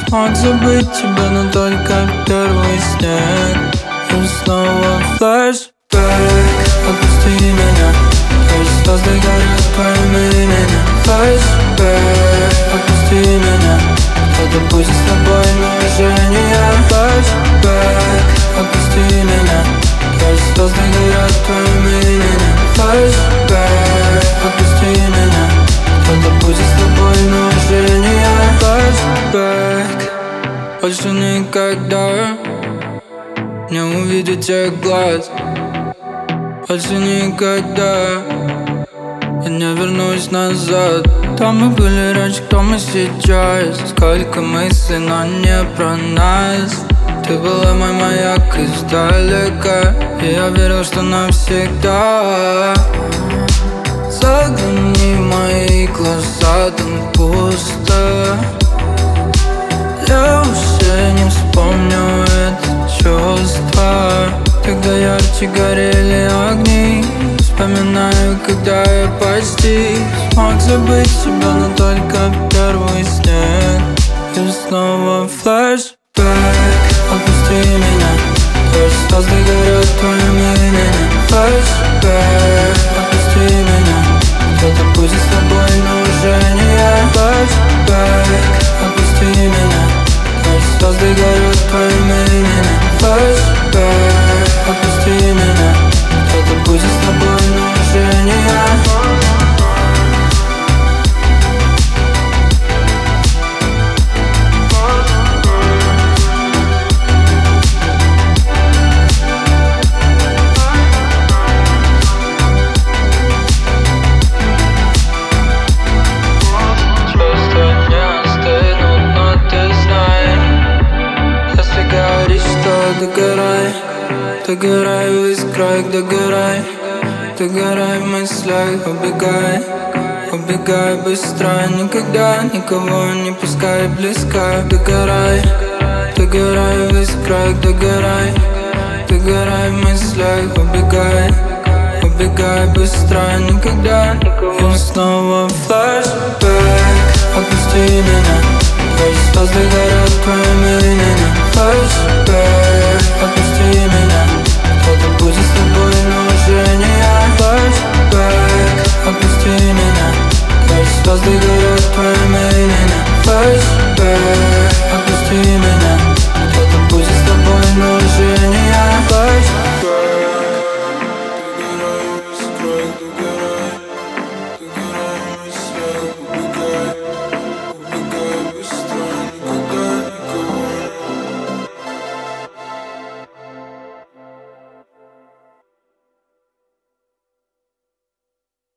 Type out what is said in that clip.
Смог забыть тебя, но только первый снег. И снова флешбэк. Отпусти меня, твои звезды горят твоим именем. Флешбэк. Отпусти меня, кто-то будет с тобой, но уже не я. Флешбэк. Отпусти меня, твои звезды горят твоим именем. Флешбэк. Отпусти меня, кто-то будет с тобой, но уже не я. Флешбэк. Больше никогда не увидеть тех глаз. Больше никогда я не вернусь назад. Кто мы были раньше, кто мы сейчас. Сколько мыслей, но не про нас. Ты была мой маяк издалека, и я верил, что навсегда. Загляни в мои глаза, там пусто. Я уже не вспомню это чувство. Тогда ярче горели огни. Вспоминаю, когда я почти смог забыть тебя, но только первый снег. И снова флешбэк. Отпусти меня, твои звезды горят твоим именем. Флешбэк. Отпусти меня, кто-то будет с тобой, но уже не я. Флешбэк. Отпусти меня, твои звезды горят твоим именем. Флешбэк. Отпусти меня, кто-то будет с тобой, но уже не я. Догорай, догорай в искрах, догорай. Догорай в мыслях, убегай. Убегай быстро, никогда никого не пускай близко. Догорай, догорай в искрах, догорай. Догорай в мыслях, убегай. Убегай быстро, никогда никого. И снова флешбэк. Отпусти меня, твои звезды горят